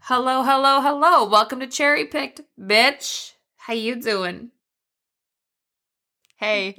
Hello, hello, hello. Welcome to Cherry Picked, bitch. How you doing? Hey.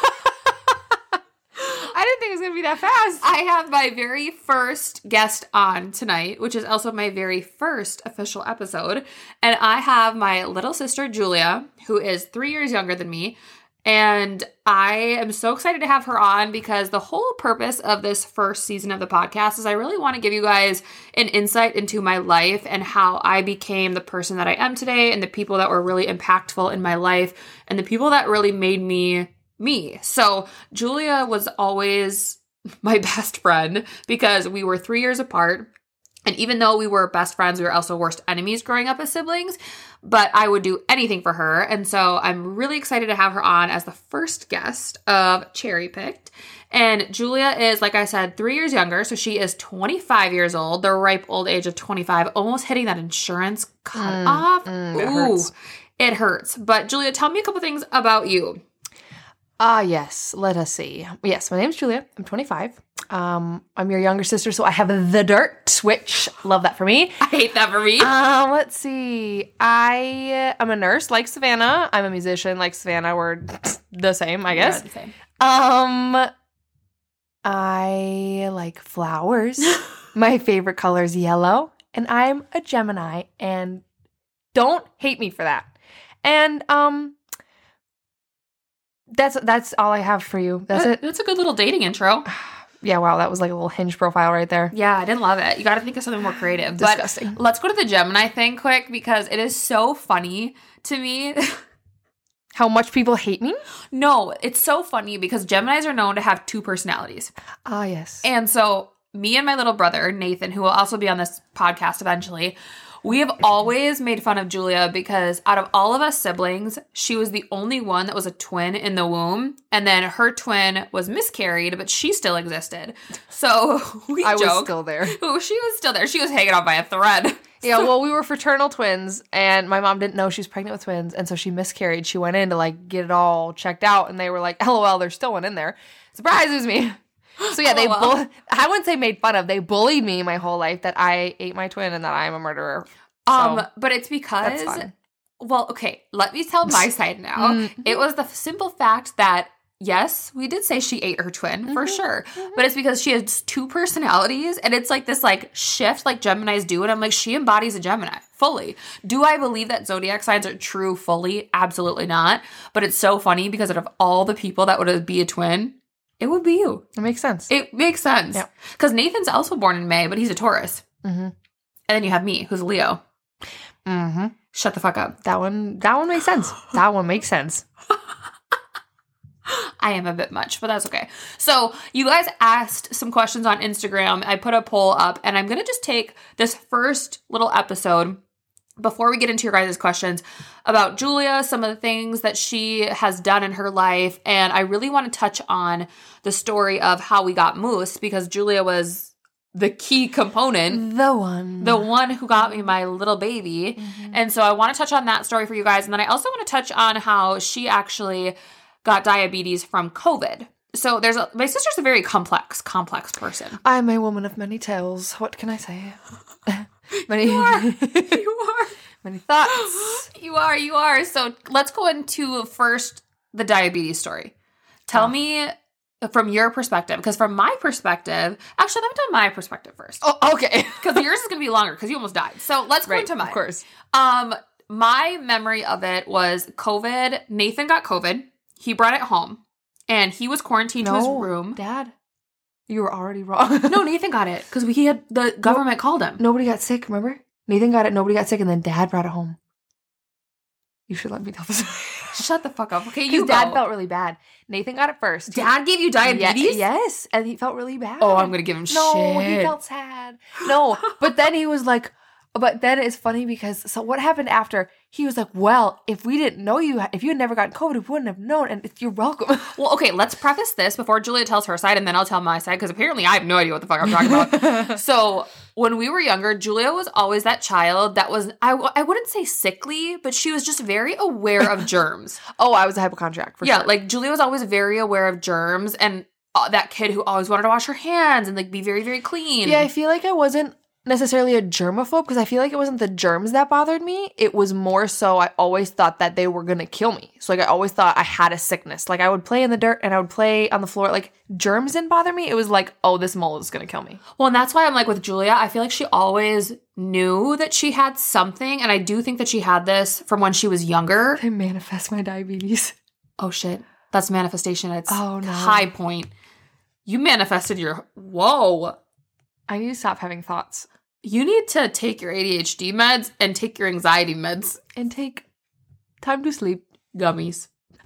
I didn't think it was going to be that fast. I have my very first guest on tonight, which is also my very first official episode. And I have my little sister, Julia, who is 3 years younger than me. And I am so excited to have her on because the whole purpose of this first season of the podcast is I really want to give you guys an insight into my life and how I became the person that I am today and the people that were really impactful in my life and the people that really made me me. So Julia was always my best friend because we were 3 years apart. And even though we were best friends, we were also worst enemies growing up as siblings. But I would do anything for her. And so I'm really excited to have her on as the first guest of Cherry Picked. And Julia is, like I said, 3 years younger. So she is 25 years old, the ripe old age of 25, almost hitting that insurance cutoff. It hurts. It hurts. But Julia, tell me a couple things about you. Yes. Let us see. Yes, my name's Julia. I'm 25. I'm your younger sister, so I have the dirt, which love that for me. I hate that for me. Let's see. I'm a nurse like Savannah. I'm a musician like Savannah. We're the same, I guess. The same. I like flowers. My favorite color is yellow, and I'm a Gemini, and don't hate me for that. And that's all I have for you. That's it. That's a good little dating intro. Yeah, wow, that was like a little Hinge profile right there. Yeah, I didn't love it. You got to think of something more creative. Disgusting. But let's go to the Gemini thing quick because it is so funny to me. How much people hate me? No, it's so funny because Geminis are known to have two personalities. Ah, yes. And so me and my little brother, Nathan, who will also be on this podcast eventually, we have always made fun of Julia because out of all of us siblings, she was the only one that was a twin in the womb. And then her twin was miscarried, but she still existed. So we I joke. was still there. Oh, she was still there. She was hanging on by a thread. Yeah, well, we were fraternal twins, and my mom didn't know she was pregnant with twins, and so she miscarried. She went in to, like, get it all checked out, and they were like, LOL, there's still one in there. Surprise, it was me. So yeah, I wouldn't say made fun of. They bullied me my whole life that I ate my twin and that I am a murderer. So, but it's because, that's fun. Well, okay, let me tell my side now. It was the simple fact that, yes, we did say she ate her twin, for sure. But it's because she has two personalities, and it's like this like shift like Geminis do, and I'm like, she embodies a Gemini, fully. Do I believe that zodiac signs are true fully? Absolutely not. But it's so funny because out of all the people that would be a twin, it would be you. It makes sense. It makes sense. Yeah. Because Nathan's also born in May, but he's a Taurus. Mm-hmm. And then you have me, who's a Leo. Mm-hmm. Shut the fuck up. That one makes sense. That one makes sense. I am a bit much, but that's okay. So you guys asked some questions on Instagram. I put a poll up, and I'm going to just take this first little episode before we get into your guys' questions about Julia, some of the things that she has done in her life. And I really want to touch on the story of how we got Moose because Julia was the key component. The one who got me my little baby. Mm-hmm. And so I want to touch on that story for you guys. And then I also want to touch on how she actually got diabetes from COVID. So my sister's a very complex person. I'm a woman of many tales. What can I say? You are. Many thoughts. You are. So let's go into first the diabetes story. Tell me from your perspective, because from my perspective, actually, let me tell my perspective first. Oh, okay. Because yours is going to be longer because you almost died. So let's go into mine. Of course. My memory of it was COVID. Nathan got COVID. He brought it home, and he was quarantined to his room. Dad, you were already wrong. No, Nathan got it because the government called him. Nobody got sick, remember? Nathan got it, nobody got sick, and then Dad brought it home. You should let me tell this. Shut the fuck up. Okay, you Dad felt really bad. Nathan got it first. Dad gave you diabetes? Yes, and he felt really bad. Oh, I'm going to give him shit. No, he felt sad. No, but then he was like, but then it's funny because, so what happened after? He was like, well, if we didn't know you, if you had never gotten COVID, we wouldn't have known, and you're welcome. Well, okay, let's preface this before Julia tells her side, and then I'll tell my side, because apparently I have no idea what the fuck I'm talking about. So, when we were younger, Julia was always that child that was, I wouldn't say sickly, but she was just very aware of germs. Oh, I was a hypochondriac, for sure. Yeah, like, Julia was always very aware of germs, and that kid who always wanted to wash her hands and, like, be very, very clean. Yeah, I feel like I wasn't necessarily a germaphobe because I feel like it wasn't the germs that bothered me. It was more so I always thought that they were going to kill me. So like I always thought I had a sickness. Like I would play in the dirt and I would play on the floor. Like germs didn't bother me. It was like, oh, this mold is going to kill me. Well, and that's why I'm like with Julia, I feel like she always knew that she had something. And I do think that she had this from when she was younger. I manifest my diabetes. Oh shit. That's manifestation at its Oh, no. high point. You manifested whoa. I need to stop having thoughts. You need to take your ADHD meds and take your anxiety meds. And take time to sleep. Gummies.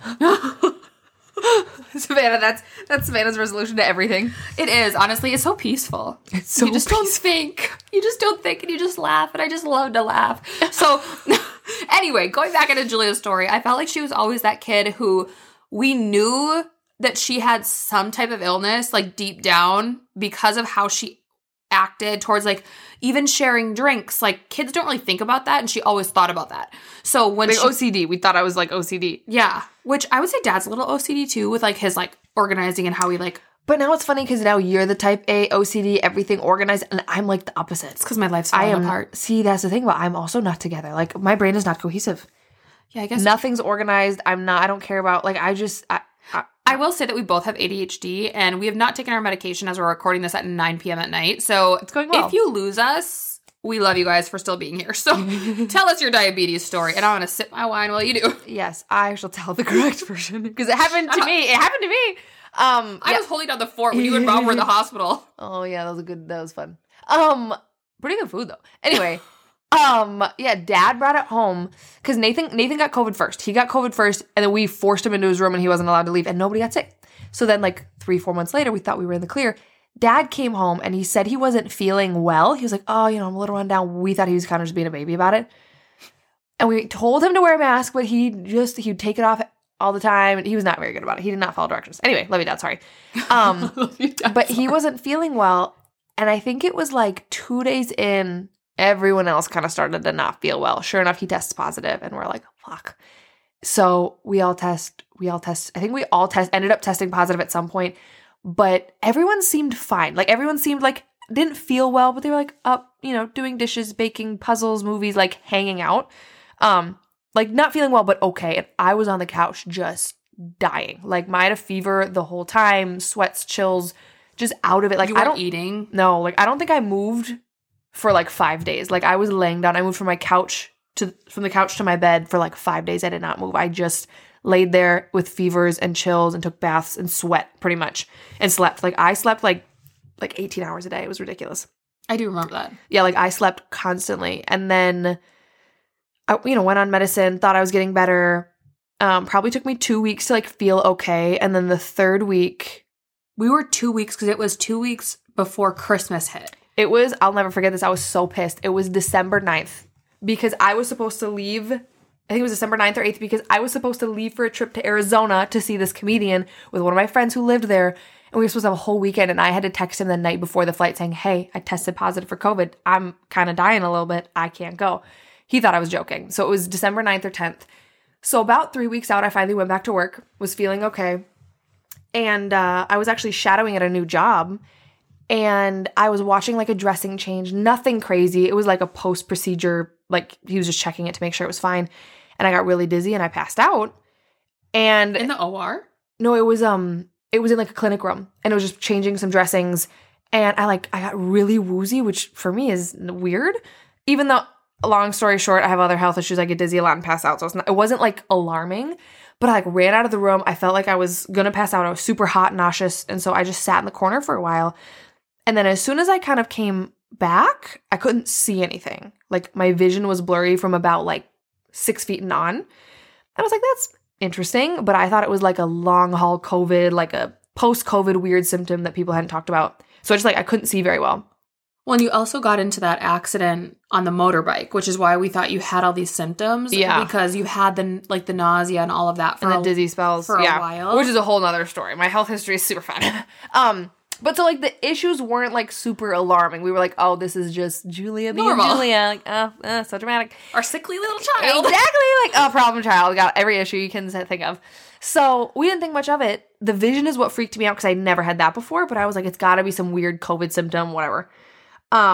Savannah, that's Savannah's resolution to everything. It is. Honestly, it's so peaceful. It's so You just don't think. You just don't think and you just laugh. And I just love to laugh. So anyway, going back into Julia's story, I felt like she was always that kid who we knew that she had some type of illness, like deep down, because of how she acted towards like even sharing drinks. Like kids don't really think about that, and she always thought about that. So when like OCD, we thought I was like OCD. Yeah, which I would say Dad's a little OCD too, with like his like organizing and how he like. But now it's funny because now you're the type A OCD, everything organized, and I'm like the opposite. It's because my life's falling apart. See, that's the thing, but I'm also not together. Like my brain is not cohesive. Yeah, I guess nothing's organized. I don't care about like I will say that we both have ADHD and we have not taken our medication as we're recording this at 9 p.m. at night. So it's going well. If you lose us, we love you guys for still being here. So tell us your diabetes story and I'm going to sip my wine while you do. Yes, I shall tell the correct version because it happened to me. It happened to me. I was holding down the fort when you and Bob were in the hospital. Oh yeah, that was fun. Pretty good food though. Anyway. Yeah, Dad brought it home because Nathan got COVID first. He got COVID first, and then we forced him into his room and he wasn't allowed to leave, and nobody got sick. So then like 3-4 months later, we thought we were in the clear. Dad came home and he said he wasn't feeling well. He was like, oh, I'm a little run down. We thought he was kind of just being a baby about it. And we told him to wear a mask, but he'd take it off all the time. And he was not very good about it. He did not follow directions. Anyway, love you, Dad. Sorry. Love you, Dad, but he wasn't feeling well. And I think it was like 2 days in, everyone else kind of started to not feel well. Sure enough, he tests positive, and we're like, fuck. So we all test. I think we all ended up testing positive at some point, but everyone seemed fine. Like everyone seemed like didn't feel well, but they were like up, doing dishes, baking, puzzles, movies, like hanging out. Like not feeling well, but okay. And I was on the couch just dying. Like I had a fever the whole time, sweats, chills, just out of it. Like you weren't eating? No, like I don't think I moved for like 5 days. Like I was laying down. I moved from the couch to my bed for like 5 days. I did not move. I just laid there with fevers and chills and took baths and sweat pretty much and slept. Like I slept like 18 hours a day. It was ridiculous. I do remember that. Yeah, like I slept constantly. And then I went on medicine, thought I was getting better. Probably took me 2 weeks to like feel okay. And then the third week, we were 2 weeks because it was 2 weeks before Christmas hit. It was, I'll never forget this. I was so pissed. It was December 9th because I was supposed to leave. I think it was December 9th or 8th because I was supposed to leave for a trip to Arizona to see this comedian with one of my friends who lived there. And we were supposed to have a whole weekend. And I had to text him the night before the flight saying, hey, I tested positive for COVID. I'm kind of dying a little bit. I can't go. He thought I was joking. So it was December 9th or 10th. So about 3 weeks out, I finally went back to work, was feeling okay. And I was actually shadowing at a new job. And I was watching like a dressing change, nothing crazy. It was like a post-procedure, like he was just checking it to make sure it was fine. And I got really dizzy and I passed out. And in the OR? No, it was in like a clinic room and it was just changing some dressings. And I got really woozy, which for me is weird. Even though, long story short, I have other health issues. I get dizzy a lot and pass out. So it wasn't like alarming, but I ran out of the room. I felt like I was going to pass out. I was super hot, nauseous. And so I just sat in the corner for a while. And then as soon as I kind of came back, I couldn't see anything. Like my vision was blurry from about like 6 feet and on. I was like, that's interesting. But I thought it was like a long haul COVID, like a post-COVID weird symptom that people hadn't talked about. So I couldn't see very well. Well, and you also got into that accident on the motorbike, which is why we thought you had all these symptoms. Yeah. Because you had the nausea and all of that for the dizzy spells for a while. Which is a whole nother story. My health history is super fun. But so, the issues weren't, super alarming. We were like, oh, this is just Julia being normal. Julia. So dramatic. Our sickly little child. Exactly. Problem child. Got every issue you can think of. So, we didn't think much of it. The vision is what freaked me out because I never had that before. But I was like, it's got to be some weird COVID symptom, whatever.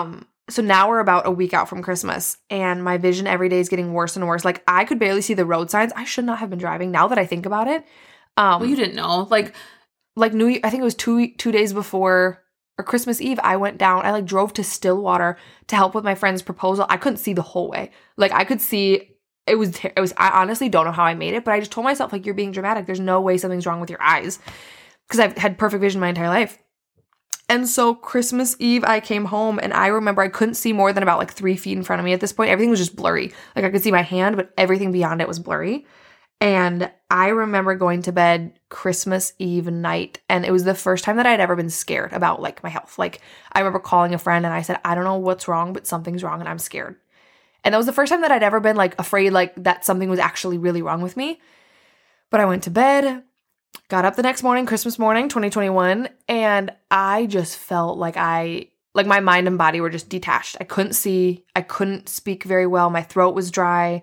So now we're about a week out from Christmas, and my vision every day is getting worse and worse. Like, I could barely see the road signs. I should not have been driving now that I think about it. Well, you didn't know. Like New Year, I think it was two days before, or Christmas Eve, I went down. I, like, drove to Stillwater to help with my friend's proposal. I couldn't see the whole way. Like, I could see, it was, I honestly don't know how I made it, but I just told myself, like, you're being dramatic. There's no way something's wrong with your eyes. Because I've had perfect vision my entire life. And so Christmas Eve, I came home, and I remember I couldn't see more than about, like, 3 feet in front of me at this point. Everything was just blurry. Like, I could see my hand, but everything beyond it was blurry. And I remember going to bed Christmas Eve night, and it was the first time that I had ever been scared about, like, my health. Like, I remember calling a friend, and I said, I don't know what's wrong, but something's wrong, and I'm scared. And that was the first time that I'd ever been, like, afraid, like, that something was actually really wrong with me. But I went to bed, got up the next morning, Christmas morning, 2021, and I just felt like my mind and body were just detached. I couldn't see. I couldn't speak very well. My throat was dry.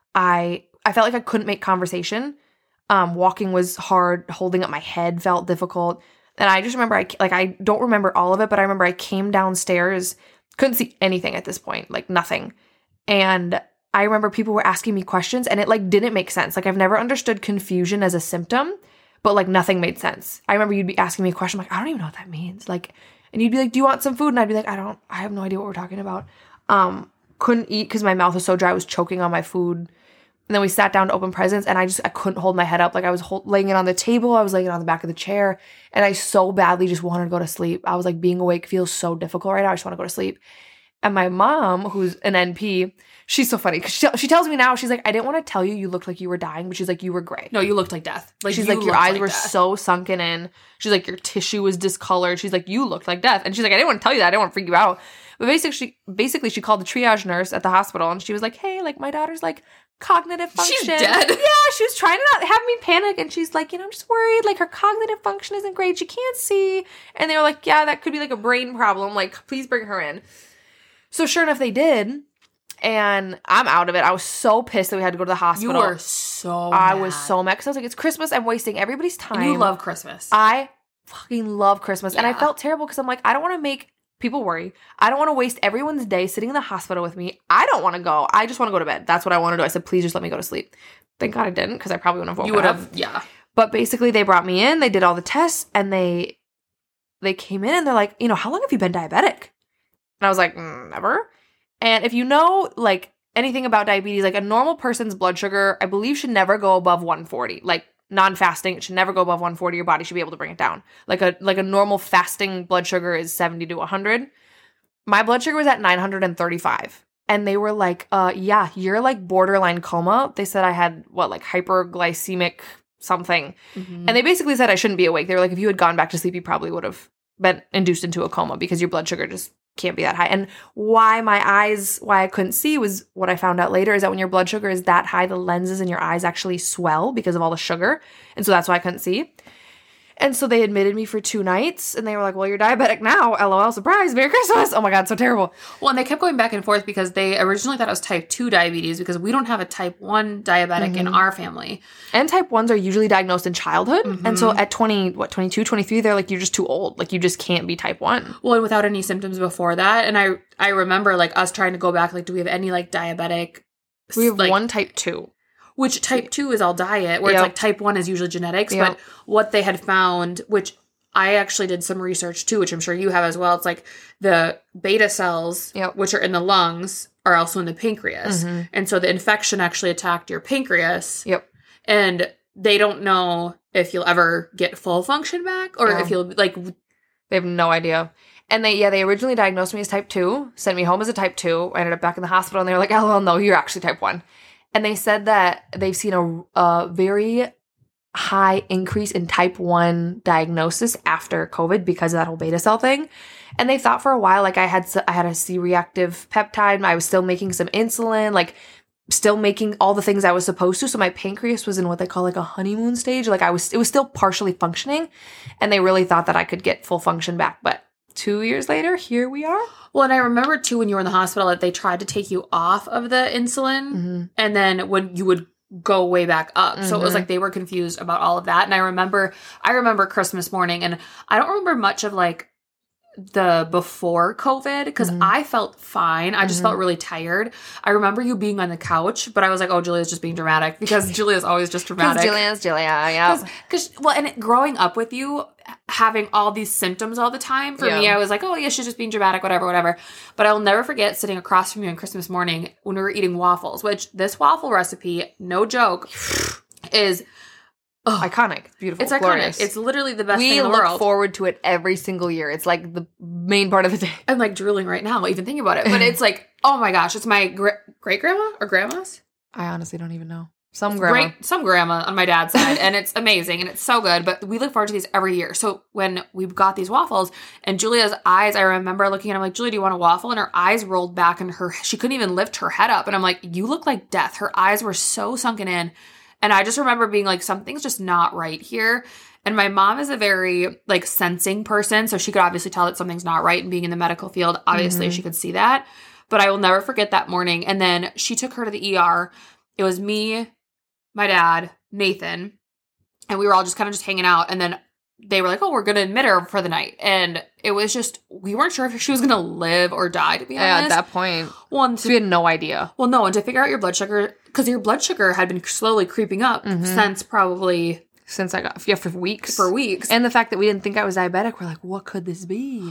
I felt like I couldn't make conversation. Walking was hard. Holding up my head felt difficult. And I just remember, I don't remember all of it, but I remember I came downstairs, couldn't see anything at this point, like nothing. And I remember people were asking me questions, and it, like, didn't make sense. Like, I've never understood confusion as a symptom, but, like, nothing made sense. I remember you'd be asking me a question, like, I don't even know what that means. Like, and you'd be like, do you want some food? And I'd be like, I have no idea what we're talking about. Couldn't eat because my mouth was so dry. I was choking on my food. And then we sat down to open presents, and I couldn't hold my head up. Like, I was laying it on the table. I was laying it on the back of the chair, and I so badly just wanted to go to sleep. I was like, being awake feels so difficult right now. I just want to go to sleep. And my mom, who's an NP, she's so funny because she tells me now, she's like, I didn't want to tell you you looked like you were dying, but she's like, you were gray. No, you looked like death. Like, she's like, your eyes were so sunken in. She's like, your tissue was discolored. She's like, you looked like death. And she's like, I didn't want to tell you that. I didn't want to freak you out. But basically, she called the triage nurse at the hospital, and she was like, hey, like, my daughter's, like, cognitive function. She's dead. Yeah, she was trying to not have me panic, and she's like, I'm just worried. Like, her cognitive function isn't great. She can't see. And they were like, yeah, that could be, like, a brain problem. Like, please bring her in. So sure enough, they did. And I'm out of it. I was so pissed that we had to go to the hospital. You were so I mad. was so mad because I was like, it's Christmas. I'm wasting everybody's time. And you love Christmas. I fucking love Christmas. Yeah. And I felt terrible because I'm like, I don't want to make people worry. I don't want to waste everyone's day sitting in the hospital with me. I don't want to go. I just want to go to bed. That's what I want to do. I said, please just let me go to sleep. Thank God I didn't, because I probably wouldn't have woken up. You would have, yeah. But basically, they brought me in. They did all the tests, and they came in, and they're like, how long have you been diabetic? And I was like, never. And if you know, like, anything about diabetes, like, a normal person's blood sugar, I believe, should never go above 140. Like, non-fasting, it should never go above 140. Your body should be able to bring it down. Like a normal fasting blood sugar is 70 to 100. My blood sugar was at 935. And they were like, yeah, you're, like, borderline coma. They said I had, hyperglycemic something. Mm-hmm. And they basically said I shouldn't be awake. They were like, if you had gone back to sleep, you probably would have been induced into a coma because your blood sugar just can't be that high. And why I couldn't see was what I found out later is that when your blood sugar is that high, the lenses in your eyes actually swell because of all the sugar. And so that's why I couldn't see. And so they admitted me for 2 nights, and they were like, well, you're diabetic now. LOL, surprise, Merry Christmas. Oh my God, so terrible. Well, and they kept going back and forth because they originally thought it was type 2 diabetes because we don't have a type 1 diabetic in our family. And type 1s are usually diagnosed in childhood. Mm-hmm. And so at 22, 23, they're like, you're just too old. Like, you just can't be type 1. Well, and without any symptoms before that. And I remember, like, us trying to go back, like, do we have any, like, diabetic? We have one type 2. Which type 2 is all diet, where it's like type 1 is usually genetics. Yep. But what they had found, which I actually did some research too, which I'm sure you have as well, it's like the beta cells, which are in the lungs, are also in the pancreas. Mm-hmm. And so the infection actually attacked your pancreas. Yep. And they don't know if you'll ever get full function back or if you'll, like... They have no idea. And they originally diagnosed me as type 2, sent me home as a type 2. I ended up back in the hospital, and they were like, oh, no, you're actually type 1. And they said that they've seen a very high increase in type 1 diagnosis after COVID because of that whole beta cell thing. And they thought for a while, like, I had a C-reactive peptide. I was still making some insulin, like, still making all the things I was supposed to. So my pancreas was in what they call, like, a honeymoon stage. Like, it was still partially functioning. And they really thought that I could get full function back. But 2 years later, here we are. Well, and I remember, too, when you were in the hospital that they tried to take you off of the insulin, mm-hmm. and then when you would go way back up. Mm-hmm. So it was like they were confused about all of that. And I remember Christmas morning, and I don't remember much of, like, the before COVID because I felt fine. I just felt really tired. I remember you being on the couch, but I was like, oh, Julia's just being dramatic because Julia's always just dramatic. Julia, yeah. And growing up with you, having all these symptoms all the time, for me, I was like, oh, yeah, she's just being dramatic, whatever. But I'll never forget sitting across from you on Christmas morning when we were eating waffles, which this waffle recipe, no joke, is... iconic. Beautiful. It's glorious. iconic. It's literally the best thing in the world. We world. look forward to it every single year. It's like the main part of the day. I'm like drooling right now, even thinking about it. But it's like, oh my gosh, it's my great-grandma or grandma's? I honestly don't even know. Some grandma on my dad's side. And it's amazing and it's so good. But we look forward to these every year. So when we got these waffles and Julia's eyes, I remember looking at her, I'm like, Julia, do you want a waffle? And her eyes rolled back and she couldn't even lift her head up. And I'm like, you look like death. Her eyes were so sunken in. And I just remember being like, something's just not right here. And my mom is a very like sensing person. So she could obviously tell that something's not right. And being in the medical field, obviously she could see that. But I will never forget that morning. And then she took her to the ER. It was me, my dad, Nathan. And we were all just kind of just hanging out. And then they were like, oh, we're going to admit her for the night. And it was just, we weren't sure if she was going to live or die, to be honest. At that point. We had no idea. Well, no. And to figure out your blood sugar, because your blood sugar had been slowly creeping up since probably... Since I got, for weeks. For weeks. And the fact that we didn't think I was diabetic, we're like, what could this be?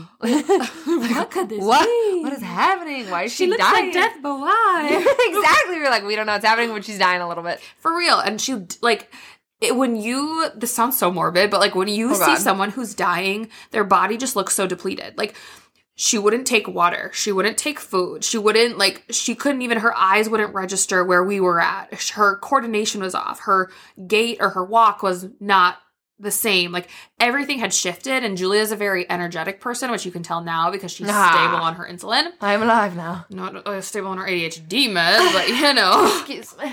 What could this be? What is happening? Why is she looks dying? Like death, but why? Exactly. We're like, we don't know what's happening, but she's dying a little bit. For real. And she, like... this sounds so morbid, but like when you see someone who's dying, their body just looks so depleted. Like she wouldn't take water. She wouldn't take food. She couldn't even, her eyes wouldn't register where we were at. Her coordination was off. Her gait or her walk was not the same. Like everything had shifted, and Julia's a very energetic person, which you can tell now because she's stable on her insulin. I'm alive now. Not stable on her ADHD meds, but you know. Excuse me.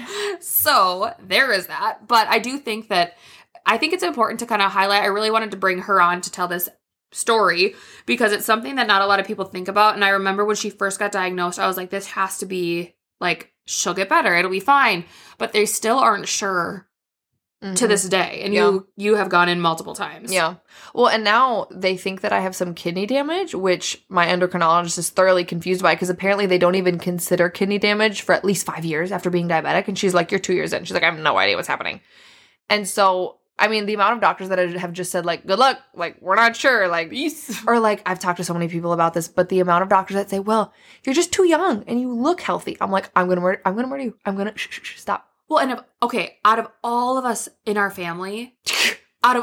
So there is that. But I do think it's important to kind of highlight. I really wanted to bring her on to tell this story because it's something that not a lot of people think about. And I remember when she first got diagnosed, I was like, this has to be like, she'll get better. It'll be fine. But they still aren't sure to this day. And you have gone in multiple times. Yeah. Well, and now they think that I have some kidney damage, which my endocrinologist is thoroughly confused by because apparently they don't even consider kidney damage for at least 5 years after being diabetic. And she's like, you're 2 years in. She's like, I have no idea what's happening. And so, I mean, the amount of doctors that have just said like, good luck, like, we're not sure, like, or like, I've talked to so many people about this, but the amount of doctors that say, well, you're just too young and you look healthy. I'm like, I'm going to murder you. I'm going to stop. Well, and out of all of us in our family, I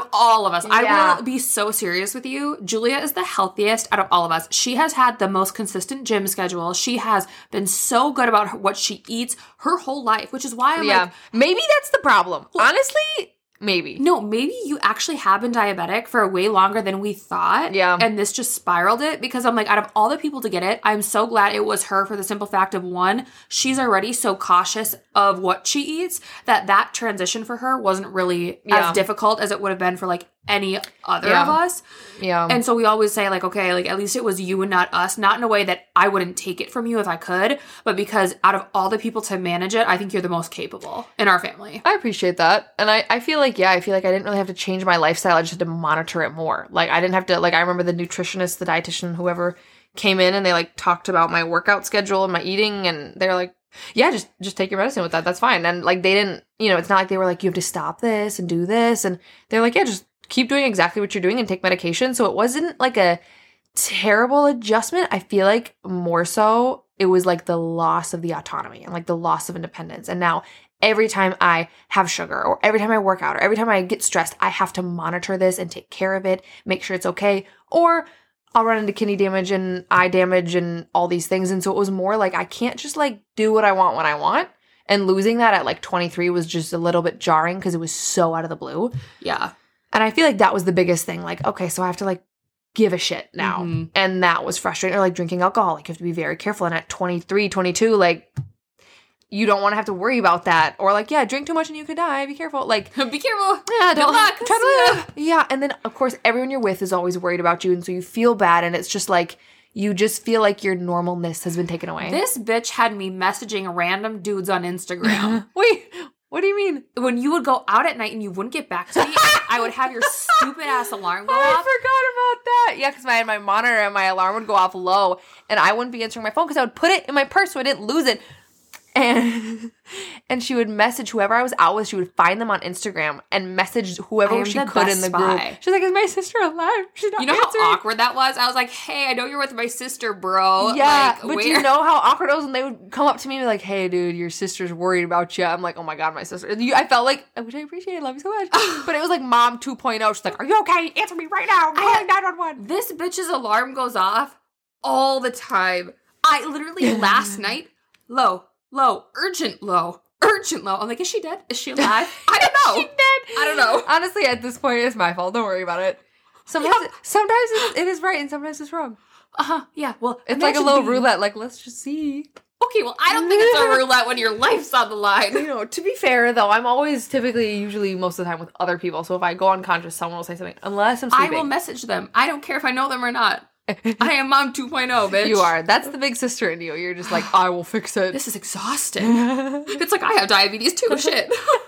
will be so serious with you. Julia is the healthiest out of all of us. She has had the most consistent gym schedule. She has been so good about what she eats her whole life, which is why I'm like... Maybe that's the problem. Well, honestly... Maybe. No, maybe you actually have been diabetic for way longer than we thought. Yeah. And this just spiraled it because I'm like, out of all the people to get it, I'm so glad it was her for the simple fact of one, she's already so cautious of what she eats that transition for her wasn't really as difficult as it would have been for like any other of us. Yeah. And so we always say like, okay, like at least it was you and not us, not in a way that I wouldn't take it from you if I could, but because out of all the people to manage it, I think you're the most capable in our family. I appreciate that. And I feel like, I didn't really have to change my lifestyle. I just had to monitor it more. Like I didn't have to, like I remember the nutritionist, the dietitian, whoever came in and they like talked about my workout schedule and my eating and they're like, yeah, just take your medicine with that. That's fine. And like they didn't, it's not like they were like, you have to stop this and do this. And they're like, yeah, just keep doing exactly what you're doing and take medication. So it wasn't like a terrible adjustment. I feel like more so it was like the loss of the autonomy and like the loss of independence. And now every time I have sugar or every time I work out or every time I get stressed, I have to monitor this and take care of it, make sure it's okay. Or I'll run into kidney damage and eye damage and all these things. And so it was more like I can't just like do what I want when I want. And losing that at like 23 was just a little bit jarring because it was so out of the blue. Yeah. And I feel like that was the biggest thing. Like, okay, so I have to like give a shit now. Mm-hmm. And that was frustrating. Or like drinking alcohol. Like you have to be very careful. And at 23, 22, like you don't want to have to worry about that. Or like, yeah, drink too much and you could die. Be careful. Like, be careful. Yeah, don't try to live. Yeah. And then of course everyone you're with is always worried about you. And so you feel bad. And it's just like, you just feel like your normalness has been taken away. This bitch had me messaging random dudes on Instagram. Wait, what do you mean? When you would go out at night and you wouldn't get back to me, I would have your stupid ass alarm go off. I forgot about that. Yeah, because my monitor and my alarm would go off low, and I wouldn't be answering my phone because I would put it in my purse so I didn't lose it. And she would message whoever I was out with. She would find them on Instagram and message whoever she could in the group. She's like, "Is my sister alive? She's not answering." How awkward that was? I was like, "Hey, I know you're with my sister, bro." Yeah, like, but do you know how awkward it was when they would come up to me and be like, "Hey, dude, your sister's worried about you." I'm like, "Oh my God, my sister." I felt like, which I appreciate. I love you so much. But it was like Mom 2.0. She's like, "Are you okay? Answer me right now. I'm calling 911." This bitch's alarm goes off all the time. I literally last night, low, urgent low. I'm like, is she dead? Is she alive? I don't know. She dead? I don't know. Honestly, at this point, it's my fault. Don't worry about it. Sometimes it is right and sometimes it's wrong. Yeah. Well, it's like a little roulette. Like, let's just see. Okay. Well, I don't think it's a roulette when your life's on the line. You know, to be fair though, I'm always usually most of the time with other people. So if I go unconscious, someone will say something. Unless I'm sleeping. I will message them. I don't care if I know them or not. I am Mom 2.0, bitch. You are. That's the big sister in you. You're just like, I will fix it. This is exhausting. It's like I have diabetes too. Shit.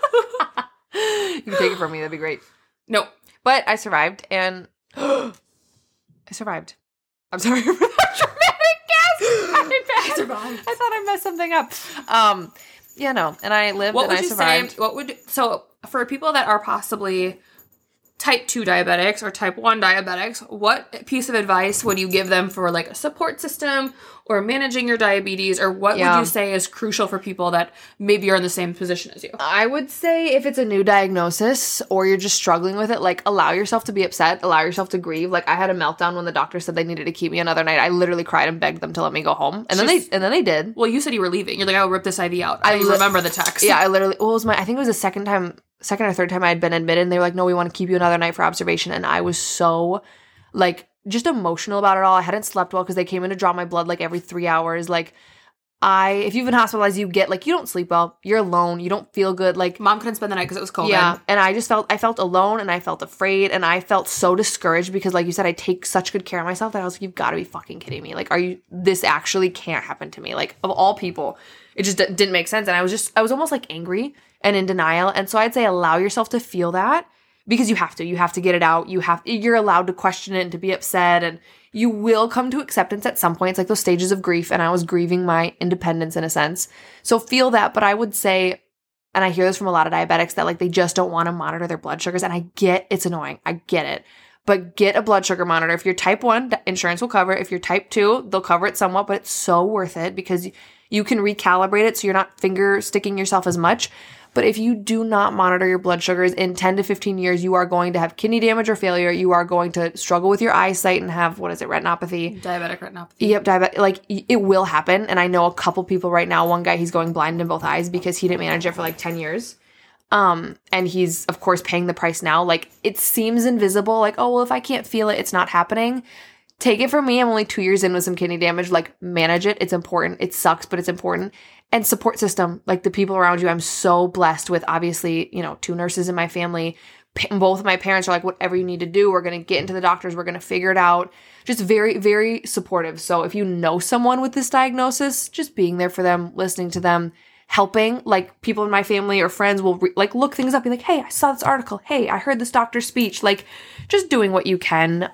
You can take it from me. That'd be great. No. But I survived, and I survived. I'm sorry for that dramatic gasp. I survived. I thought I messed something up. Yeah, no. And I lived and I survived. So for people that are possibly type 2 diabetics or type 1 diabetics, what piece of advice would you give them for like a support system or managing your diabetes, or what would you say is crucial for people that maybe are in the same position as you? I would say if it's a new diagnosis or you're just struggling with it, like allow yourself to be upset, allow yourself to grieve. Like I had a meltdown when the doctor said they needed to keep me another night. I literally cried and begged them to let me go home. And then they did. Well, you said you were leaving. You're like, I'll rip this IV out. I remember the text. Yeah, I think it was the second or third time I had been admitted, and they were like, no, we want to keep you another night for observation. And I was so like just emotional about it all. I hadn't slept well because they came in to draw my blood like every 3 hours. Like if you've been hospitalized, you get like, you don't sleep well, you're alone, you don't feel good. Like Mom couldn't spend the night because it was COVID. Yeah. And I felt alone, and I felt afraid, and I felt so discouraged because like you said, I take such good care of myself that I was like, you've got to be fucking kidding me. Like, this actually can't happen to me. Like of all people, it just didn't make sense. And I was almost like angry and in denial. And so I'd say allow yourself to feel that, because you have to get it out. You're allowed to question it and to be upset, and you will come to acceptance at some point. It's like those stages of grief, and I was grieving my independence in a sense. So feel that, but I would say, and I hear this from a lot of diabetics, that like they just don't want to monitor their blood sugars, and I get it's annoying. I get it. But get a blood sugar monitor. If you're type 1, insurance will cover it. If you're type 2, they'll cover it somewhat, but it's so worth it because you can recalibrate it so you're not finger sticking yourself as much. But if you do not monitor your blood sugars, in 10 to 15 years, you are going to have kidney damage or failure. You are going to struggle with your eyesight and have, retinopathy? Diabetic retinopathy. Yep, diabetic. Like, it will happen. And I know a couple people right now. One guy, he's going blind in both eyes because he didn't manage it for like 10 years. And he's, of course, paying the price now. Like, it seems invisible. Like, oh, well, if I can't feel it, it's not happening. Take it from me. I'm only 2 years in with some kidney damage. Like, manage it. It's important. It sucks, but it's important. And support system, like the people around you. I'm so blessed with, obviously, 2 nurses in my family. Both of my parents are like, whatever you need to do, we're going to get into the doctors. We're going to figure it out. Just very, very supportive. So if you know someone with this diagnosis, just being there for them, listening to them, helping, like people in my family or friends will look things up, be like, hey, I saw this article. Hey, I heard this doctor's speech. Like, just doing what you can.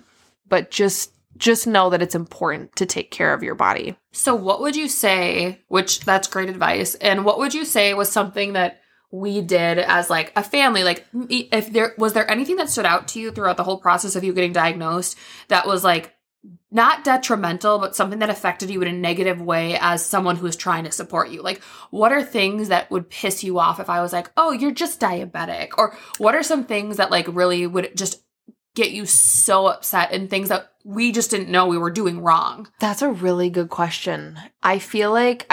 But just know that it's important to take care of your body. So what would you say, which that's great advice, and what would you say was something that we did as like a family? Like, if was there anything that stood out to you throughout the whole process of you getting diagnosed that was like not detrimental, but something that affected you in a negative way as someone who is trying to support you? Like, what are things that would piss you off if I was like, oh, you're just diabetic? Or what are some things that like really would just get you so upset, and things that we just didn't know we were doing wrong? That's a really good question. I feel like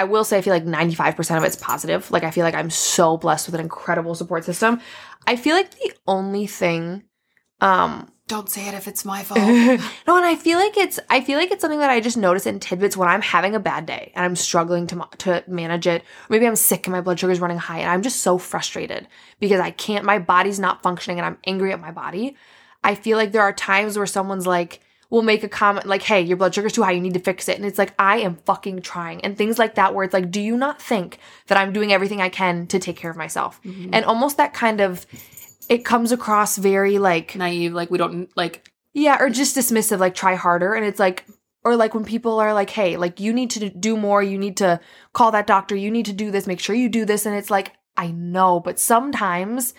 95% of it's positive. Like, I feel like I'm so blessed with an incredible support system. I feel like the only thing, don't say it if it's my fault. No, and I feel like it's something that I just notice in tidbits when I'm having a bad day and I'm struggling to manage it. Or maybe I'm sick and my blood sugar is running high and I'm just so frustrated because my body's not functioning and I'm angry at my body. I feel like there are times where someone's like, will make a comment like, hey, your blood sugar's too high, you need to fix it. And it's like, I am fucking trying. And things like that where it's like, do you not think that I'm doing everything I can to take care of myself? Mm-hmm. And almost that kind of, it comes across very like naive, like we don't like Yeah, or just dismissive, like try harder. And it's like, or like when people are like, hey, like you need to do more, you need to call that doctor, you need to do this, make sure you do this. And it's like, I know, but sometimes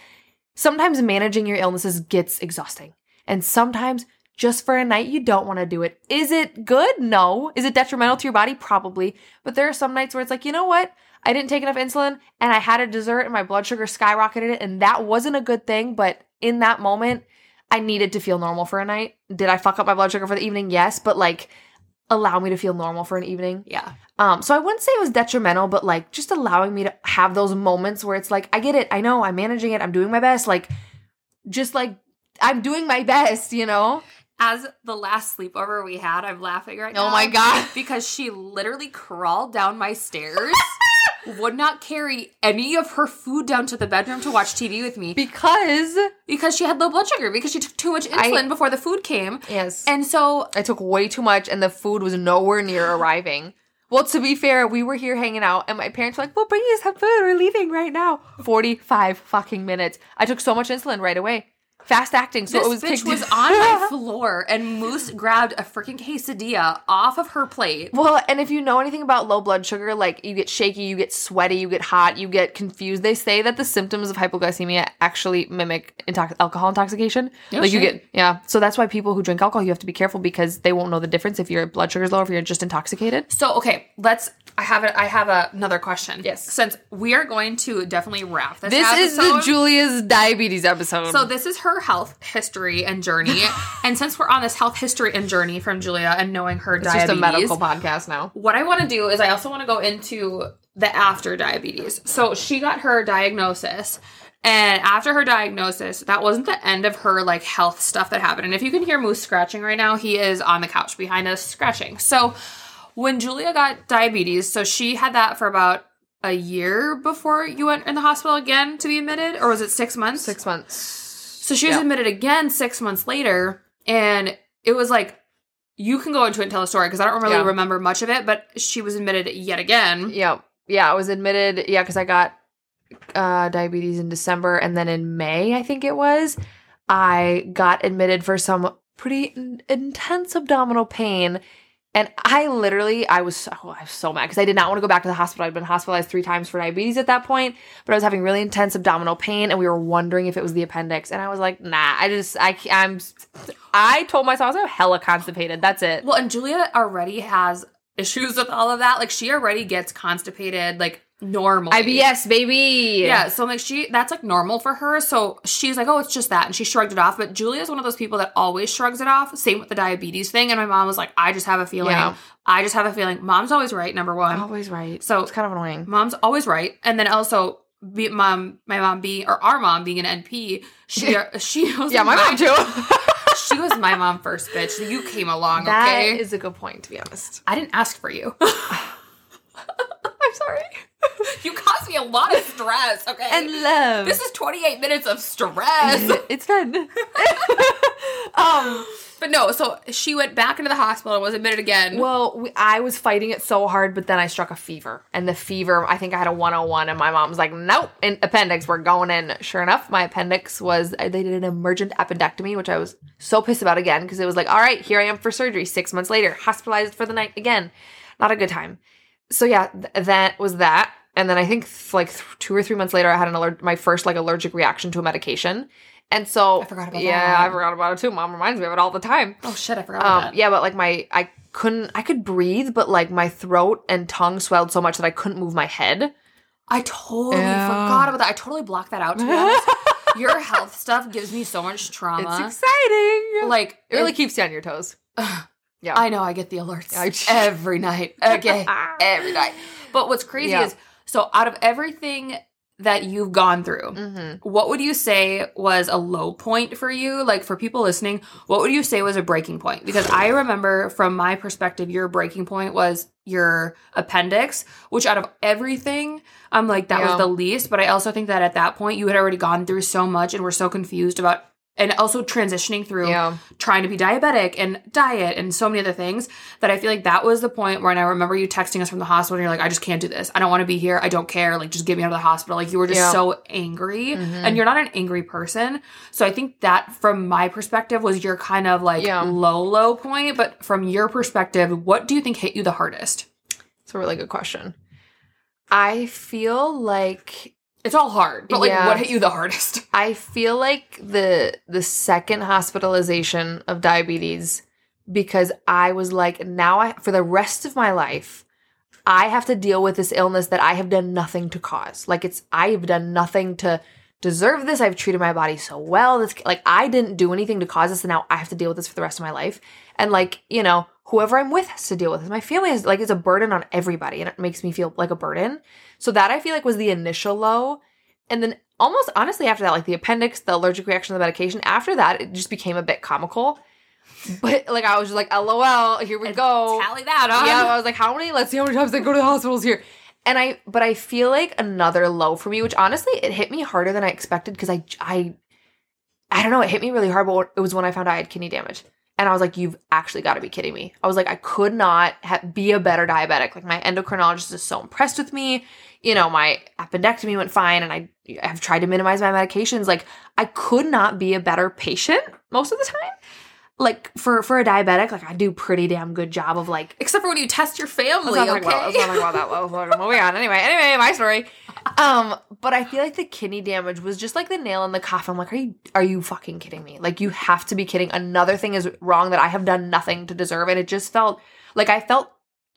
managing your illnesses gets exhausting. And sometimes just for a night, you don't want to do it. Is it good? No. Is it detrimental to your body? Probably. But there are some nights where it's like, you know what? I didn't take enough insulin and I had a dessert and my blood sugar skyrocketed and that wasn't a good thing. But in that moment, I needed to feel normal for a night. Did I fuck up my blood sugar for the evening? Yes. But like, allow me to feel normal for an evening. Yeah. So I wouldn't say it was detrimental, but like just allowing me to have those moments where it's like, I get it. I know I'm managing it. I'm doing my best. Like, just like I'm doing my best, you know? As the last sleepover we had, I'm laughing right now. Oh my God. Because she literally crawled down my stairs, would not carry any of her food down to the bedroom to watch TV with me. Because she had low blood sugar, because she took too much insulin before the food came. Yes. And so I took way too much and the food was nowhere near arriving. Well, to be fair, we were here hanging out and my parents were like, well, bring you some food. We're leaving right now. 45 fucking minutes. I took so much insulin right away. Fast acting. So this bitch was on my floor and Moose grabbed a freaking quesadilla off of her plate. Well, and if you know anything about low blood sugar, like you get shaky, you get sweaty, you get hot, you get confused. They say that the symptoms of hypoglycemia actually mimic alcohol intoxication. Oh, like shit. So that's why people who drink alcohol, you have to be careful because they won't know the difference if your blood sugar is low or if you're just intoxicated. So, okay, I have another question. Yes. Since we are going to definitely wrap this episode. This is the Julia's diabetes episode. So this is her health history and journey. And since we're on this health history and journey from Julia and knowing her diabetes. It's just a medical podcast now. What I want to do is I also want to go into the after diabetes. So she got her diagnosis. And after her diagnosis, that wasn't the end of her like health stuff that happened. And if you can hear Moose scratching right now, he is on the couch behind us scratching. So when Julia got diabetes, so she had that for about a year before you went in the hospital again to be admitted? Or was it 6 months? 6 months. So she was admitted again 6 months later. And it was like, you can go into it and tell the story because I don't really remember much of it, but she was admitted yet again. Yeah. I was admitted, because I got diabetes in December. And then in May, I think it was, I got admitted for some pretty intense abdominal pain. And I was so mad because I did not want to go back to the hospital. I'd been hospitalized 3 times for diabetes at that point, but I was having really intense abdominal pain and we were wondering if it was the appendix. And I was like, nah, I told myself I was hella constipated. That's it. Well, and Julia already has issues with all of that. Like she already gets constipated, like normally. IBS, baby. Yeah. So like that's like normal for her. So she's like, oh, it's just that. And she shrugged it off. But Julia's one of those people that always shrugs it off. Same with the diabetes thing. And my mom was like, I just have a feeling. Yeah. I just have a feeling. Mom's always right, number one. Always right. So it's kind of annoying. Mom's always right. And then also our mom being an NP, she was my mom too. She was my mom first, bitch. You came along, that okay? That is a good point, to be honest. I didn't ask for you. I'm sorry. You caused me a lot of stress, okay? And love. This is 28 minutes of stress. It's fun. But no, so she went back into the hospital and was admitted again. Well, I was fighting it so hard, but then I struck a fever. And the fever, I think I had a 101, and my mom was like, nope, and appendix, we're going in. Sure enough, my appendix they did an emergent appendectomy, which I was so pissed about again, because it was like, all right, here I am for surgery 6 months later, hospitalized for the night again. Not a good time. So yeah, that was that. And then I think 2 or 3 months later, I had my first allergic reaction to a medication. And so I forgot about that. Yeah, I forgot about it too. Mom reminds me of it all the time. Oh shit, I forgot about that. Yeah, but I could breathe, but my throat and tongue swelled so much that I couldn't move my head. I totally forgot about that. I totally blocked that out, to be honest. Your health stuff gives me so much trauma. It's exciting. It really keeps you on your toes. Yeah. I know, I get the alerts every night. Okay. Every night. But what's crazy is, so out of everything that you've gone through, what would you say was a low point for you? Like for people listening, what would you say was a breaking point? Because I remember from my perspective, your breaking point was your appendix, which out of everything, I'm like, that was the least. But I also think that at that point, you had already gone through so much and were so confused about and also transitioning through trying to be diabetic and diet and so many other things, that I feel like that was the point when I remember you texting us from the hospital and you're like, I just can't do this. I don't want to be here. I don't care. Like, just get me out of the hospital. Like, you were just so angry, and you're not an angry person. So I think that from my perspective was your kind of like low point. But from your perspective, what do you think hit you the hardest? It's a really good question. I feel like it's all hard, but like, what hit you the hardest? I feel like the second hospitalization of diabetes, because I was like, now for the rest of my life, I have to deal with this illness that I have done nothing to cause. Like, I have done nothing to deserve this. I've treated my body so well. This, like, I didn't do anything to cause this, and now I have to deal with this for the rest of my life. And like, you know, whoever I'm with has to deal with it. My family is like, it's a burden on everybody, and it makes me feel like a burden. So that I feel like was the initial low. And then almost honestly after that, like the appendix, the allergic reaction to the medication, after that, it just became a bit comical. But like, I was just like, LOL, here we go. Tally that on. Yeah, I was like, let's see how many times I go to the hospitals here. But I feel like another low for me, which honestly, it hit me harder than I expected, because I don't know, it hit me really hard, but it was when I found out I had kidney damage. And I was like, you've actually got to be kidding me. I was like, I could not be a better diabetic. Like, my endocrinologist is so impressed with me. You know, my appendectomy went fine, and I have tried to minimize my medications. Like, I could not be a better patient most of the time. Like, for a diabetic, like, I do pretty damn good job of like, except for when you test your family. Let's not talk about that. Well, moving on. Anyway, my story. But I feel like the kidney damage was just like the nail in the coffin. I'm like, are you fucking kidding me? Like, you have to be kidding. Another thing is wrong that I have done nothing to deserve, and it just felt like I felt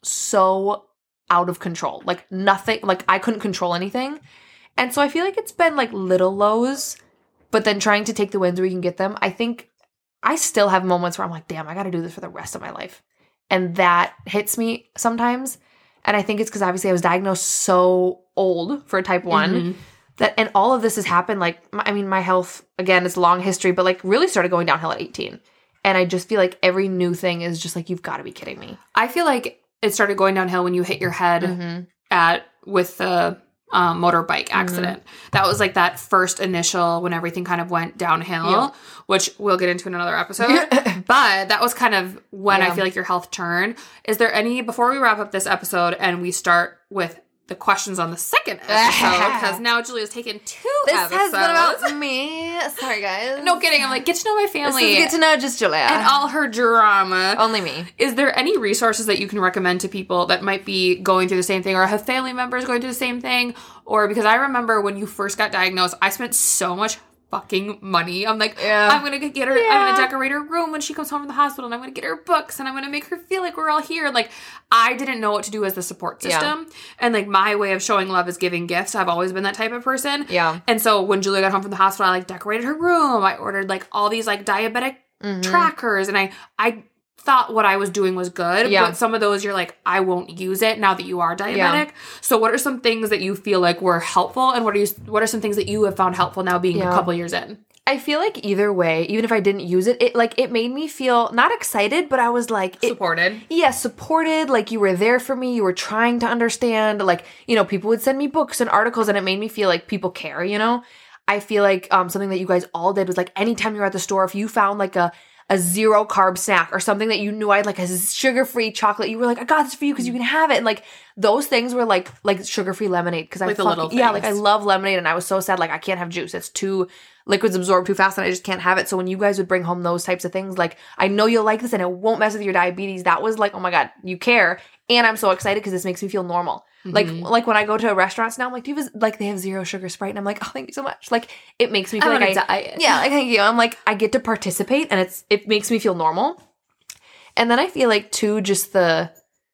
so out of control. Like, nothing, like, I couldn't control anything. And so I feel like it's been like little lows, but then trying to take the wins where you can get them. I think I still have moments where I'm like, damn, I got to do this for the rest of my life. And that hits me sometimes. And I think it's because obviously I was diagnosed so old for type 1 that, and all of this has happened. Like, I mean, my health, again, it's a long history, but like really started going downhill at 18. And I just feel like every new thing is just like, you've got to be kidding me. I feel like it started going downhill when you hit your head with the motorbike accident. That was like that first initial when everything kind of went downhill, which we'll get into in another episode. But that was kind of when I feel like your health turned. Is there any, before we wrap up this episode and we start with the questions on the second episode, because now Julia's taken 2 episodes. This has been about me. Sorry, guys. No kidding. I'm like, get to know my family. This is get to know just Julia. And all her drama. Only me. Is there any resources that you can recommend to people that might be going through the same thing, or have family members going through the same thing? Or, because I remember when you first got diagnosed, I spent so much fucking money. I'm like, I'm going to get her, I'm going to decorate her room when she comes home from the hospital, and I'm going to get her books, and I'm going to make her feel like we're all here. Like, I didn't know what to do as the support system. And like, my way of showing love is giving gifts. I've always been that type of person. And so when Julia got home from the hospital, I like decorated her room. I ordered like all these like diabetic trackers, and I thought what I was doing was good, but some of those you're like, I won't use it now that you are diabetic. So what are some things that you feel like were helpful, and what are some things that you have found helpful now being a couple years in? I feel like either way, even if I didn't use it, it made me feel not excited, but I was like supported. Yeah, supported. Like, you were there for me. You were trying to understand. Like, you know, people would send me books and articles, and it made me feel like people care, you know? I feel like something that you guys all did was like, anytime you were at the store, if you found like a 0 carb snack or something that you knew I had, like a sugar-free chocolate, you were like, I got this for you because you can have it. And like, those things were like sugar-free lemonade, because like the little things. Like, I love lemonade, and I was so sad, like, I can't have juice. It's too, liquids absorb too fast, and I just can't have it. So when you guys would bring home those types of things, like, I know you'll like this and it won't mess with your diabetes, that was like, oh my God, you care. And I'm so excited because this makes me feel normal. Like when I go to restaurants now, I'm like, they have 0 sugar Sprite, and I'm like, oh, thank you so much. Like, it makes me feel like diet. Yeah, like, thank you. I'm like, I get to participate, and it makes me feel normal. And then I feel like too, just there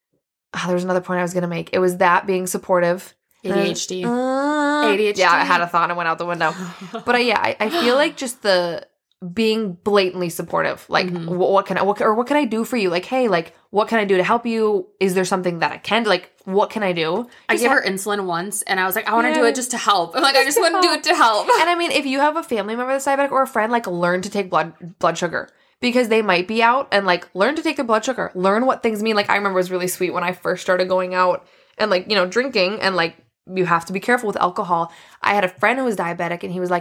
was another point I was gonna make. It was that being supportive. ADHD. ADHD. Yeah, I had a thought and it went out the window. But I feel like just the being blatantly supportive. Like, what can I do for you? Like, hey, like, what can I do to help you? Is there something that I can, like, what can I do? I gave her insulin once, and I was like, I want to do it just to help. I'm like, I just want to do it to help. And I mean, if you have a family member that's diabetic or a friend, like, learn to take blood sugar, because they might be out, and like, learn to take their blood sugar. Learn what things mean. Like, I remember it was really sweet when I first started going out and like, you know, drinking, and like, you have to be careful with alcohol. I had a friend who was diabetic, and he was like, hey,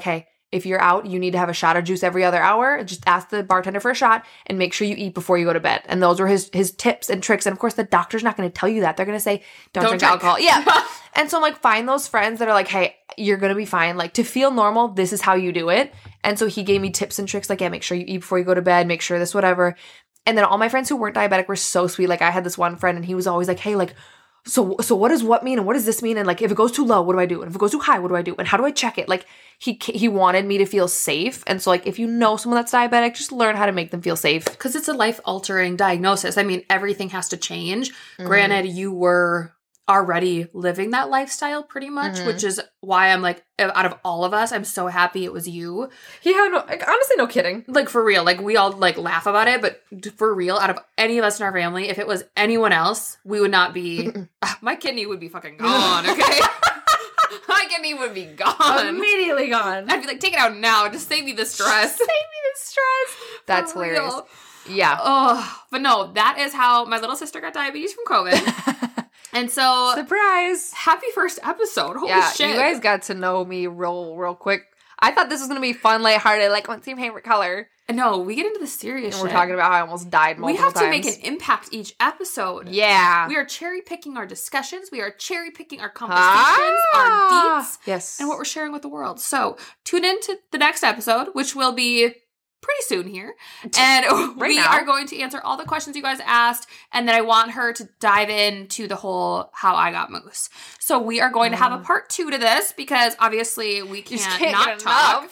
if you're out, you need to have a shot of juice every other hour. Just ask the bartender for a shot and make sure you eat before you go to bed. And those were his tips and tricks. And of course, the doctor's not going to tell you that. They're going to say, don't drink alcohol. Yeah. And so I'm like, find those friends that are like, hey, you're going to be fine. Like, to feel normal, this is how you do it. And so he gave me tips and tricks like, yeah, make sure you eat before you go to bed. Make sure this, whatever. And then all my friends who weren't diabetic were so sweet. Like, I had this one friend and he was always like, hey, like, so what does what mean? And what does this mean? And like, if it goes too low, what do I do? And if it goes too high, what do I do? And how do I check it? Like, he wanted me to feel safe. And so like, if you know someone that's diabetic, just learn how to make them feel safe. Because it's a life-altering diagnosis. I mean, everything has to change. Granted, you were already living that lifestyle pretty much, which is why I'm like, out of all of us, I'm so happy it was you. He had honestly, no kidding. Like, for real. Like, we all like laugh about it, but for real, out of any of us in our family, if it was anyone else, we would not be, my kidney would be fucking gone, okay? My kidney would be gone. Immediately gone. I'd be like, take it out now. Just save me the stress. Save me the stress. That's hilarious. Yeah. Oh, but no, that is how my little sister got diabetes from COVID. And so, surprise! Happy first episode. Holy shit. You guys got to know me real quick. I thought this was going to be fun, lighthearted, like, what's your favorite color? No, we get into the serious shit. We're talking about how I almost died multiple times. We have to make an impact each episode. Yeah. We are cherry picking our discussions. We are cherry picking our conversations, our deets. Yes. And what we're sharing with the world. So, tune in to the next episode, which will be pretty soon here. And we are going to answer all the questions you guys asked. And then I want her to dive into the whole how I got moose. So we are going to have a part 2 to this because obviously we can't not talk.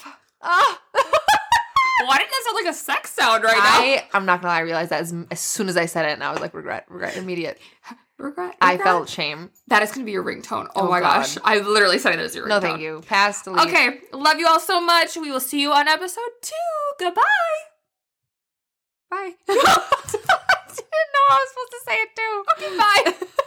Why didn't that sound like a sex sound right now? I'm not gonna lie, I realized that as soon as I said it, and I was like, regret, immediate. Regret. I felt shame. That is going to be your ringtone. Oh my gosh. I literally said it as your ringtone. No, thank you. Pass, delete. Okay. Love you all so much. We will see you on episode 2. Goodbye. Bye. I didn't know I was supposed to say it too. Okay, bye.